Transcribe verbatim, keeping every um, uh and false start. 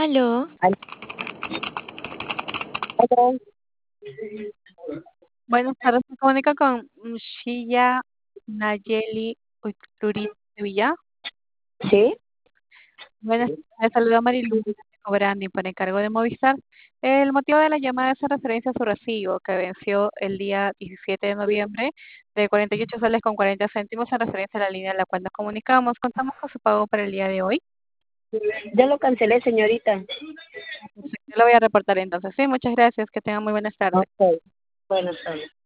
Aló. Al- Aló. Buenas tardes, se comunica con Shilla Nayeli Utruri Sevilla. ¿Sí? Buenas tardes, saluda a Marilu Cobrandi por encargo de Movistar. El motivo de la llamada es en referencia a su recibo que venció el día diecisiete de noviembre de cuarenta y ocho soles con cuarenta céntimos en referencia a la línea en la cual nos comunicamos. Contamos con su pago para el día de hoy. Ya lo cancelé, señorita. Yo lo voy a reportar entonces. Sí, muchas gracias. Que tengan muy buenas tardes. Ok. Buenas tardes.